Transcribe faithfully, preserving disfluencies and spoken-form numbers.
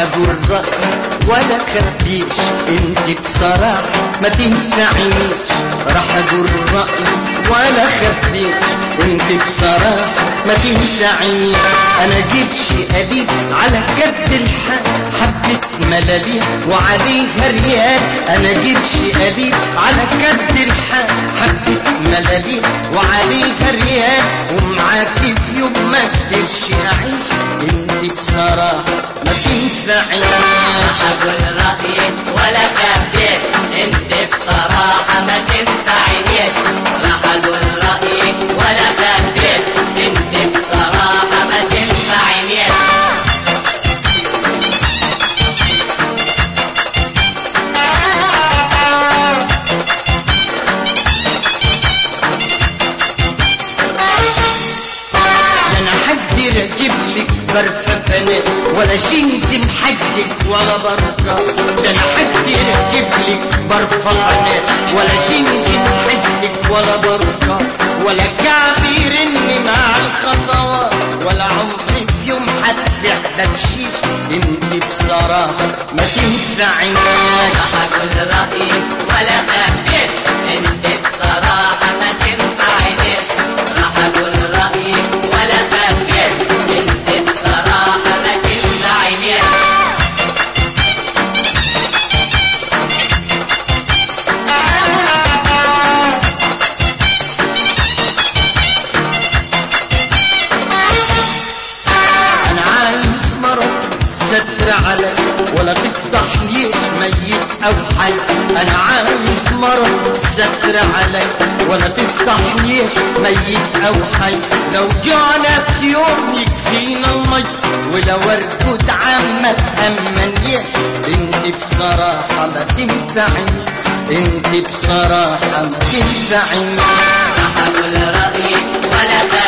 اقول رأيي ولا خبيش، انت بصراحة ما تنفعنيش. راح اقول رأيي ولا خبيش، انت بصراحة ما تنفعنيش. انا جيت قليل على قد الحال، حبة ملاليم وعليها ريال. انا جيت قليل على قد الحال، حبة ملاليم وعليها ريال. ومعاكي في يوم ما قدرش اعيش، انت بصراحة ما تنفعنيش. اقول رأيك ولا خبيش، انت بصراحة ما تنفعنيش. راح اقول رأيك ولا خبيش، انت بصراحة ما تنفعنيش. اجيب لك برفة فنان ولا جينز محزك ولا بركة. ده انا حقدر اجيب لك برفة فنان ولا جينز محزك ولا بركة، ولا كعب يرن مع الخطوات، ولا عمري في يوم هدفع بكشيش. انت بصراحة ما تنفعنيش. اقول رأيك ولا خبيش، انت بصراحة ما تنفعنيش. راح اقول رأيك ولا خبيش، انت بصراحة ما تنفعنيش. انا عايز مرض ستر علي ولا تفضحنيش ميت او حي. انا عايز مرض ستر علي ولا تفضحنيش ميت او حي. لو جعنا في يوم يكفينا المي، ولو اركض عما تهمنيش. انت بصراحة ما تنفعني، انت بصراحة ما تنفعني. راح اقول رأيك ولا